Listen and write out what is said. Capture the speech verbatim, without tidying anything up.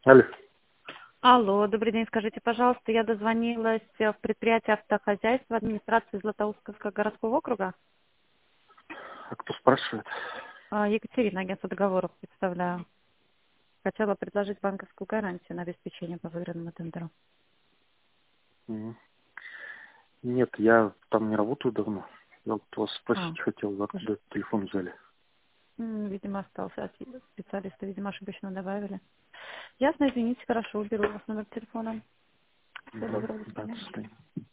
Алло. Алло, добрый день. Скажите, пожалуйста, я дозвонилась в предприятие автохозяйства администрации Златоустовского городского округа. А кто спрашивает? А, Екатерина, агентство договоров представляю. Хотела предложить банковскую гарантию на обеспечение по выигранному тендеру. М. Нет, я там не работаю давно. Я вот вас А, спросить хотел, вы уж, откуда телефон взяли. м, видимо, остался от специалиста, видимо, ошибочно добавили. Ясно, извините, хорошо, уберу у вас номер телефона. Всего Угу. доброго, до Да, до свидания. свидания.